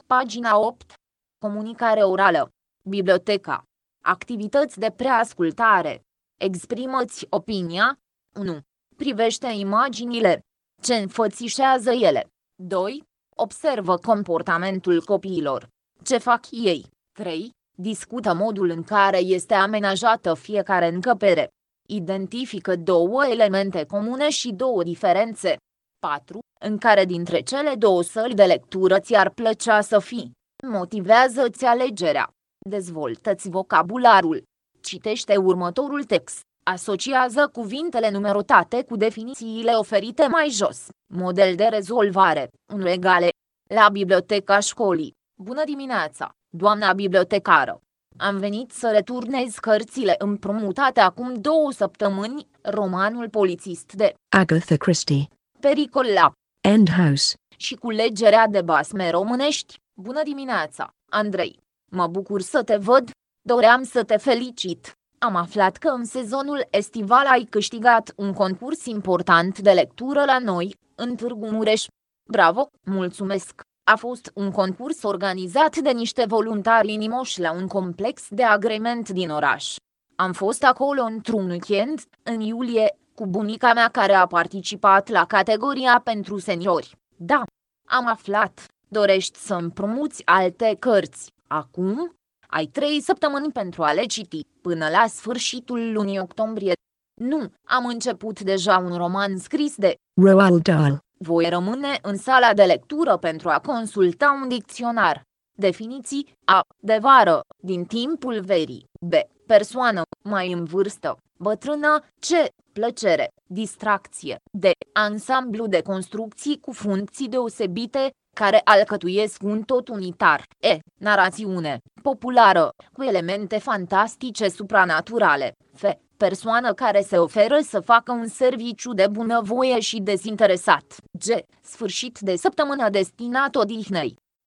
Pagina 8. Comunicare orală. Biblioteca. Activități de preascultare. Exprimă-ți opinia. 1. Privește imaginile. Ce înfățișează ele. 2. Observă comportamentul copiilor. Ce fac ei. 3. Discută modul în care este amenajată fiecare încăpere. Identifică două elemente comune și două diferențe. 4. În care dintre cele două săli de lectură ți-ar plăcea să fii. Motivează-ți alegerea. Dezvoltă-ți vocabularul. Citește următorul text. Asociază cuvintele numerotate cu definițiile oferite mai jos. Model de rezolvare. 1 egale. La biblioteca școlii. Bună dimineața, doamna bibliotecară. Am venit să returnez cărțile împrumutate acum 2 săptămâni, romanul Polițist de Agatha Christie. Pericol la End House. și culegerea de basme românești. Bună dimineața, Andrei. Mă bucur să te văd. Doream să te felicit. Am aflat că în sezonul estival ai câștigat un concurs important de lectură la noi, în Târgu Mureș. Bravo, mulțumesc. A fost un concurs organizat de niște voluntari inimoși la un complex de agrement din oraș. Am fost acolo într-un weekend, în iulie, cu bunica mea care a participat la categoria pentru seniori. Da, am aflat. Dorești să împrumuți alte cărți. Acum ai 3 săptămâni pentru a le citi, până la sfârșitul lunii octombrie. Nu, am început deja un roman scris de Roald Dahl. Voi rămâne în sala de lectură pentru a consulta un dicționar. Definiții: A. De vară, din timpul verii. B. Persoană, mai în vârstă, bătrână. C. Plăcere, distracție. D. Ansamblu de construcții cu funcții deosebite, care alcătuiesc un tot unitar. E. Narațiune, populară, cu elemente fantastice supranaturale. F. Persoană care se oferă să facă un serviciu de bunăvoie și dezinteresat. G. Sfârșit de săptămână destinat odihnei.